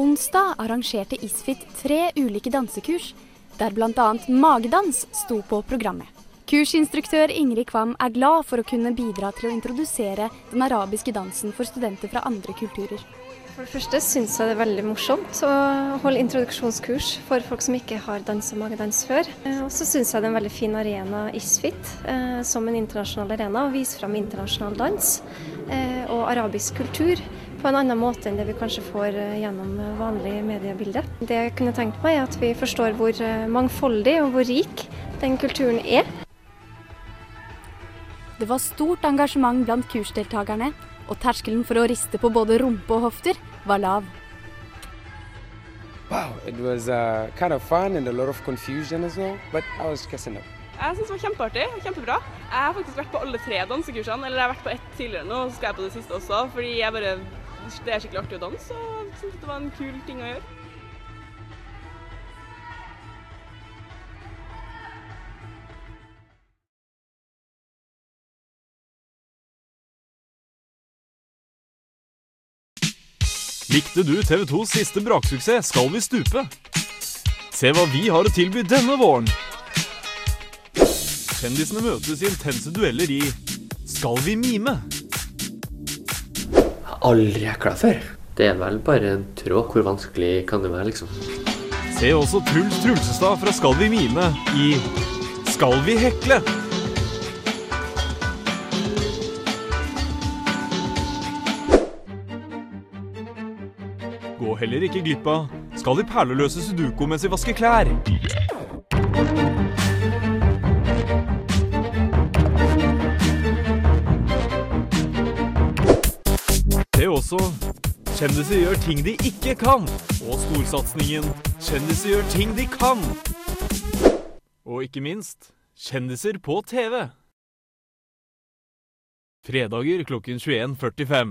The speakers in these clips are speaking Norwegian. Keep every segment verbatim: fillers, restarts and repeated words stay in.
Onsdag arrangerte Isfit tre ulike dansekurs, der blant annet magedans sto på programmet. Kursinstruktør Ingrid Kvam er glad for å kunne bidra til å introdusere den arabiske dansen for studenter fra andre kulturer. For det første synes jeg det er veldig morsomt å holde introduksjonskurs for folk som ikke har dans og magedans før. Og så synes jeg det er en veldig fin arena Isfit, eh, som en internasjonal arena, å vise frem internasjonal dans eh, og arabisk kultur på en annen måte enn det vi kanskje får eh, gjennom vanlig mediebilde. Det jeg kunne tenkt meg er at vi forstår hvor mangfoldig og hvor rik den kulturen er. Det var stort engasjement blant kursdeltagerne, og terskelen for å riste på både rumpe og hofter var lav. Wow, it was uh, kind of fun and a lot of confusion as well, but I was stressing up. Jeg synes det var kjempeartig, kjempebra. Jeg har faktisk vært på alle tre dansekursene, eller jeg har vært på ett tidligere nå, og så skal jeg på det siste også, fordi jeg bare, det er skikkelig artig å danse, og jeg synes det var en kul ting å gjøre. Likte du T V tos siste braksuksess Skal vi stupe? Se hva vi har å tilby denne våren. Kjendisene møtes i intense dueller i Skal vi mime? Jeg har aldri hekla før. Det er vel bare en tråd. Hvor vanskelig kan det være, liksom? Se også Truls Trulsestad fra Skal vi mime i Skal vi hekle? Gå heller ikke glipp av Skal vi perleløse sudoku mens vi vasker klær? Det også Kjendiser gjør ting de ikke kan Og storsatsningen Kjendiser gjør ting de kan Og ikke minst Kjendiser på T V Fredager klokken tjueen førtifem.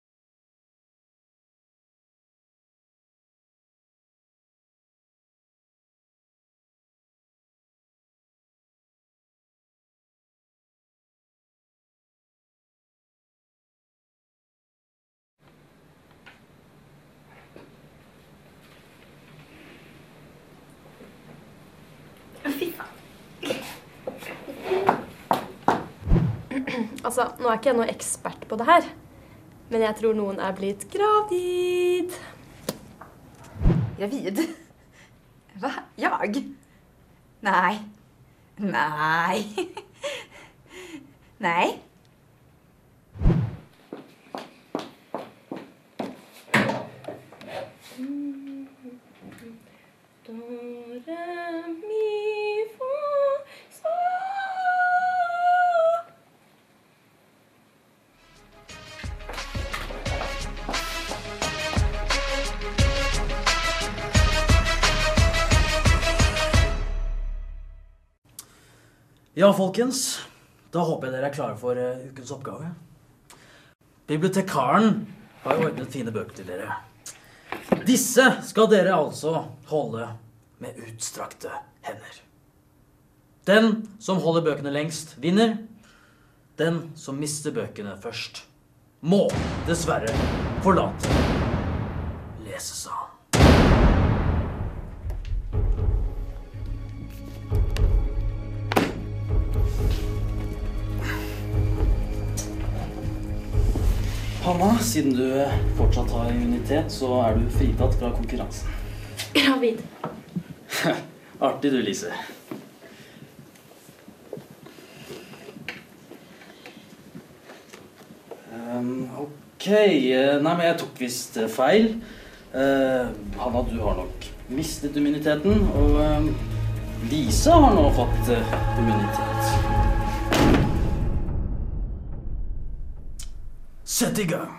Altså, nå er ikke jeg noe ekspert på det her, men jeg tror noen er blitt gravid. Gravid? Hva? Jag? Nei. Nei. Nei. Ja, folkens. Da håper jeg dere er klare for uh, ukens oppgave. Bibliotekaren har jo ordnet fine bøker til dere. Disse skal dere altså holde med utstrakte hender. Den som holder bøkene lengst vinner. Den som mister bøkene først må dessverre forlate lesesalen. Hanna, siden du fortsatt har immunitet, så er du fritatt fra konkurransen. Gravid. Artig du, Lise. Um, ok, nei, men jeg tok vist feil. Uh, Hanna, du har nok mistet immuniteten, og um, Lise har nå fått uh, immunitet. Sett i gang.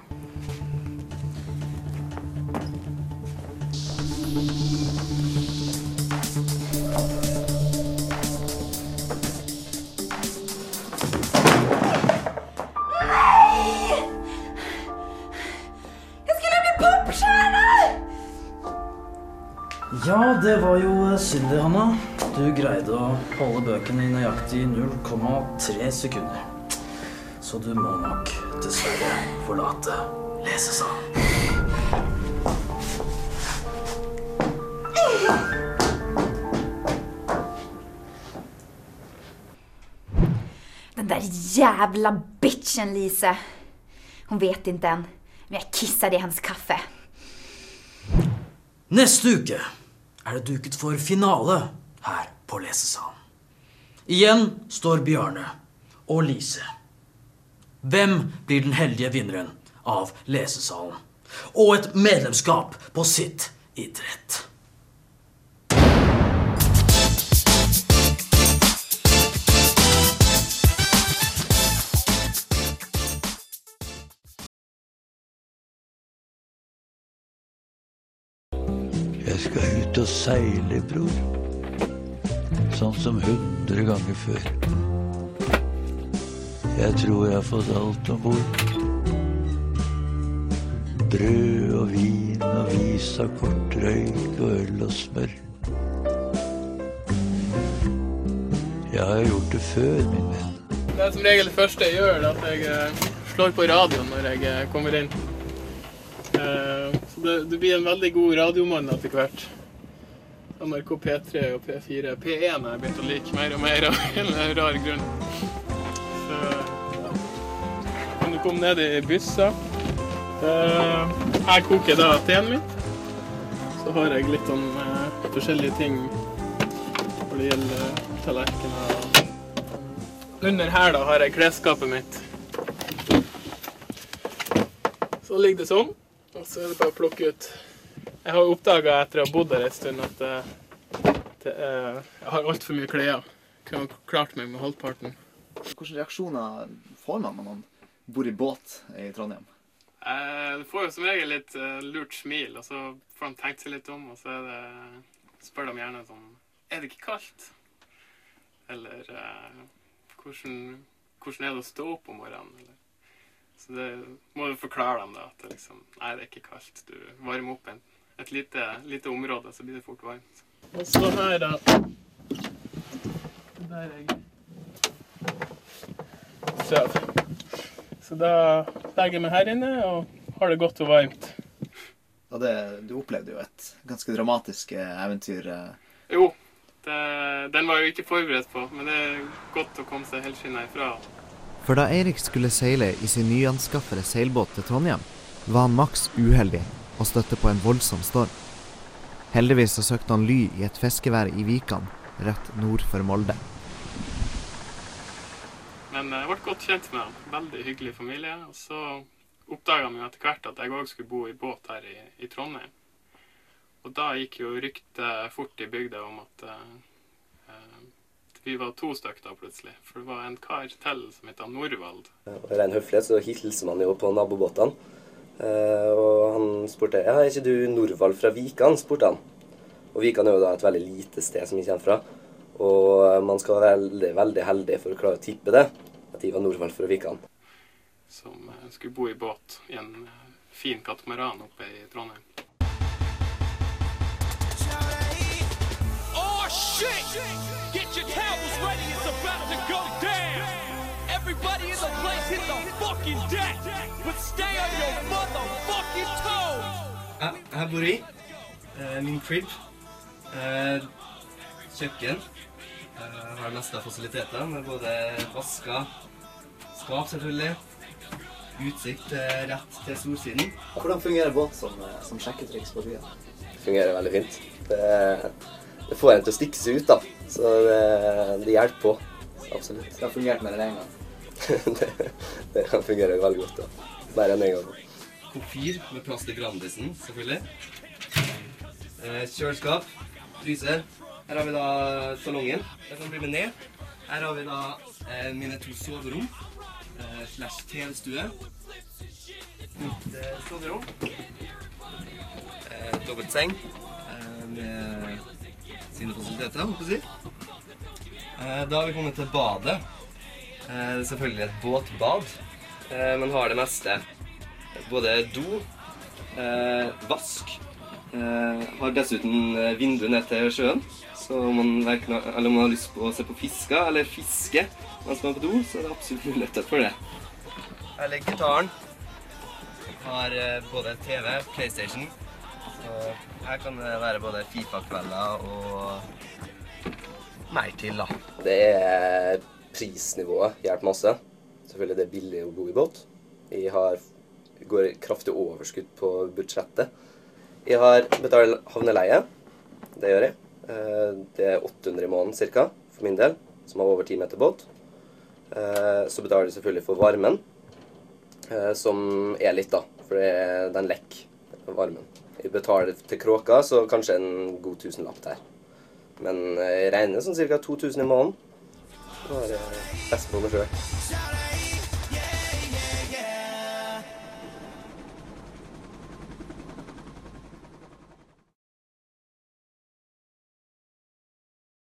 Ja, det var jo synd det, Hanna. Du greide å holde bøkene i nøyaktig null komma tre sekunder. Så du må nok dessverre forlate lesesalen. Den där jävla bitchen, Lise. Hon vet inte än, men jag kissade i hennes kaffe. Neste uke er det duket for finale her på lesesalen. Igjen står Bjarne og Lise. Hvem blir den heldige vinneren av lesesalen? Og et medlemskap på sitt idrett. Jeg skal ut og seile, bror. Sånn som hundre ganger før. Jeg tror jeg har fått alt ombord. Brød og vin og visakort, røyk og øl og smør. Jeg har gjort det før, min venn. Det er som regel det første jeg gjør, at jeg slår på radioen når jeg kommer inn. Så det, det blir en veldig god radiomann etter hvert. N R K P tre og P fire. P én har jeg begynt å like mer og mer av en rar grunn. Så kan du komme ned i byssa. Her koker da teen mitt. Så har jeg litt om uh, forskjellige ting når det gjelder tallerkener. Under her da har jeg klesskapet mitt. Så ligger det sånn. Og så er det bare å plukke ut. Jeg har oppdaget etter å ha bodd her en stund at uh, det, uh, jeg har alt for mye klær. Jeg har klart meg med halvparten. Hvilke reaksjoner får man når man bor i båt i Trondheim? Eh, du får jo som regel litt uh, lurt smil, og så får de tenkt seg litt om, og så er det, spør de gjerne sånn, er det ikke kaldt? Eller uh, hvordan, hvordan er det å stå opp om morgenen? Eller? Så det må du forklare dem da, at det liksom, nei, det er ikke kaldt. Du varmer opp en, et lite, lite område, så blir det fort varmt. Og så her da, der er jeg søv. Så da legger jeg meg her inne og har det godt og varmt. Ja, det, du opplevde jo et ganske dramatisk eventyr. Jo, det, den var jeg jo ikke forberedt på, men det er godt å komme seg helskinnet ifra. For da Eirik skulle seile i sin nyanskaffede seilbåt til Trondheim, var han maks uheldig og støtte på en voldsom storm. Heldigvis så søkte han ly i et fiskevær i Vikan, rett nord for Molde. Men jeg ble godt kjent med han. Veldig hyggelig familie. Og så oppdaget han jo etter hvert at jeg også skulle bo i båt her i, i Trondheim. Og da gikk jo ryktet fort i bygda om at uh, vi var to stykker da plutselig. For det var en kar til som heter Norvald. Og ren høflighet så hilser man jo på nabobåtene. Uh, og han spurte, ja, er ikke du Norvald fra Vikan, spurte han. Og Vikan er jo da et veldig lite sted som vi kommer fra. Og man skal være veldig, veldig heldig for å klare å tippe det, at de var Norvald fra Vikan. Som skulle bo i båt i en fin katamaran oppe i Trondheim. Oh shit! Get your towels ready, it's about to go down! Everybody in the place hit the fucking deck! But stay on your motherfucking toes! Ja, her bor jeg. Uh, min crib. Uh, kjøkken. Jeg har mest av fasilitetene, med både vaska, skap selvfølgelig, utsikt rett til solsiden. Hvordan fungerer båt som, som sjekketriks på byen? Det fungerer veldig fint. Det, det får en til å stikke seg ut da, så det, det hjelper på, absolutt. Det har fungert med den en gang? det, det kan fungere veldig godt da, bare en gang. Komfyr med plass til Grandisen, selvfølgelig. Kjøleskap, fryser. Her har vi da salongen. Jeg kan bli med ned. Her har vi da eh, mine to soverom. Eh, slash telestue. Mitt eh, soverom. Eh, dobbelt seng. Eh, med sine fasiliteter, håper jeg. Eh, da har vi kommet til badet. Eh, selvfølgelig et båtbad. Eh, man har det meste. Både do, eh, vask. Eh, har dessuten vindu ned til sjøen. Så om man, verken, eller om man har lyst på å se på fisker eller fiske mens man er på do, så er det absolutt muligheter for det. Her ligger gitaren. Har både T V, PlayStation. Så her kan det være både FIFA-kvelder og mer til da. Det er prisnivået hjelper masse. Selvfølgelig det er billig å bo i båt. Jeg har, går kraftig overskudd på budsjettet. Jeg har betalt havneleie. Det gjør jeg. Det er åtte hundre i måneden cirka, for min del, som har over ti meter båt. Så betaler jeg selvfølgelig for varmen, som er litt da, for det er den lekk, varmen. Jeg betaler til kråka, så kanskje en god tusenlapp der. Men jeg regner sånn cirka to tusen i måneden. Da er det best på meg selv.